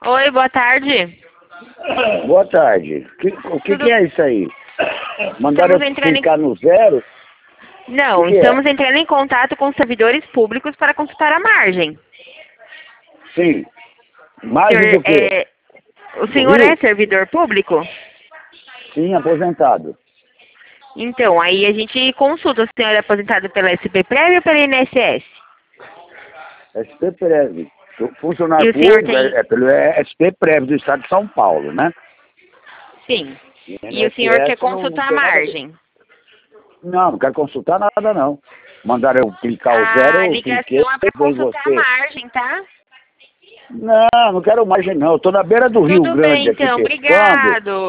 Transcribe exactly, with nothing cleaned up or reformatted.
Oi, boa tarde. Boa tarde. Que, o que, Tudo- que é isso aí? Mandaram Estamos eu entrando em- clicar no zero? Não, O que é? estamos entrando em contato com os servidores públicos para consultar a margem. Sim. Mais Senhor, do que? é, o senhor Rio? é servidor público? Sim, aposentado. Então, aí a gente consulta. O senhor é aposentado pela S P Prev ou pela I N S S? S P Prev. Funcionário E o senhor público tem- é, é pelo S P Prev do estado de São Paulo, né? Sim. E E o senhor quer I N S S não- não consultar a tem nada a ver. margem? Não, não quero consultar nada, não. Mandaram eu clicar o zero, A eu cliquei, ligação é para depois consultar a você... margem, tá? Não, não quero margem, não. Eu tô na beira do Rio Tudo bem, Grande aqui então. pescando. Obrigado.